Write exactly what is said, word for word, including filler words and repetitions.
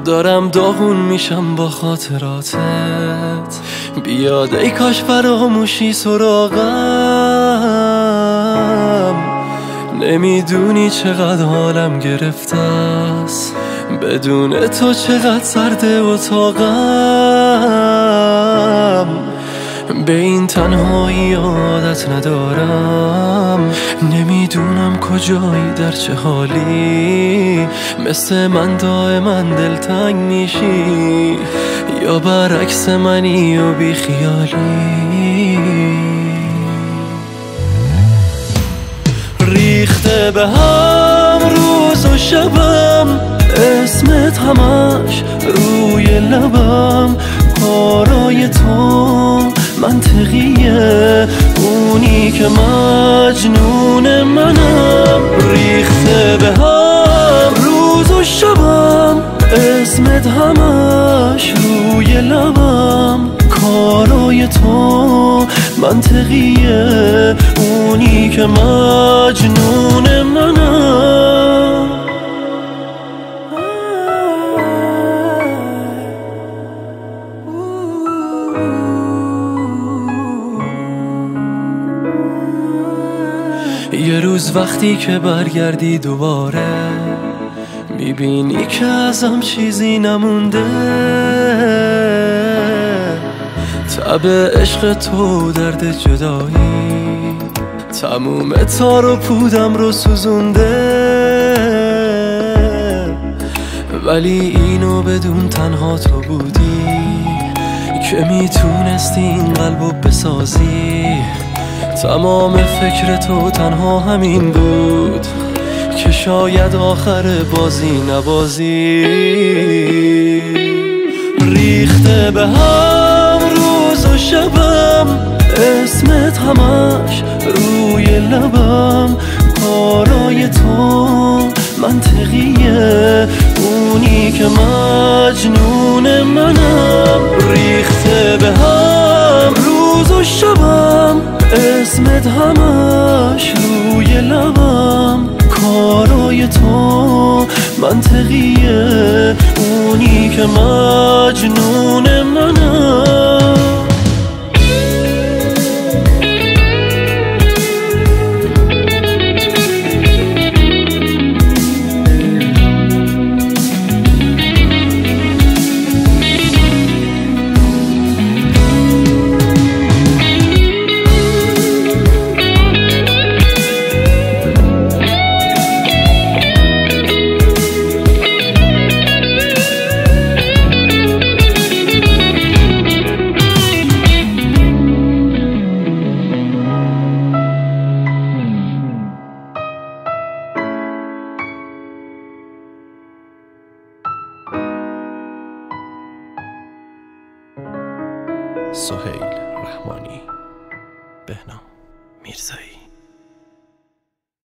دارم داغون میشم با خاطراتت. بیاد ای کاش فراموشی سراغم. نمیدونی چقدر حالم گرفته است، بدون تو چقدر سرد اتاقم. به این تنهایی عادت ندارم، نمیدونم کجایی در چه حالی. مثل من دائما دلتنگ میشی یا برعکس منی و بی خیالی. ریخته به هم روز و شبم، اسمت همش روی لبم. کارای تو منطقیه، اونی که مجنون منم. ریخته به هم روز و شبم، اسمت همش روی لبم. کارای تو منطقیه، اونی که مجنون منم. یه روز وقتی که برگردی دوباره، میبینی که ازم چیزی نمونده. تب عشق تو درد جدایی، تموم تار و پودم رو سوزونده. ولی اینو بدون تنها تو بودی که میتونستی این قلبو بسازی. تمام فکر تو تنها همین بود که شاید آخر بازی نبازی. ریخته به هم روز و شبم، اسمت همش روی لبم. کارای تو منطقیه، اونی که مجنون منم. ریخته به هم روز و شبم، اسمت همش روی لبم. کارای تو منطقیه، اونی که مجنون منم. سهیل رحمانی، بهنام میرزایی.